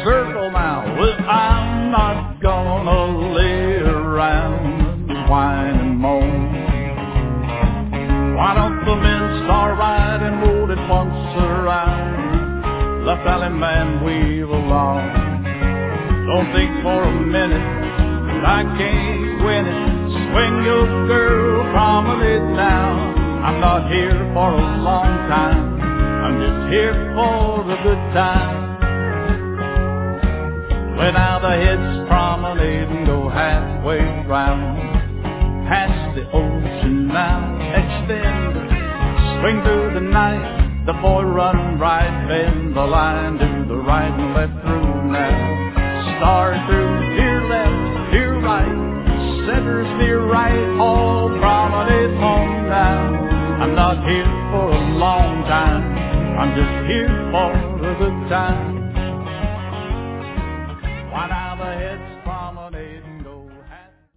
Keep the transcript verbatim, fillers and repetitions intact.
circle now. Well, I'm not gonna lay around and whine and moan. Why don't the men start right and roll it once around? Left Valley man, weave along. Don't think for a minute that I can't win it. Swing your girl, promenade now. I'm not here for a long time. I'm just here for a good time. When now the heads promenade and go halfway round. Past the ocean now, extend. Swing through the night, the boy run right, bend the line, do the right and left through now. Start through, here left, here right, center steer right, all promenade home now. I'm not here for a long time, I'm just here for a good time. Why now the heads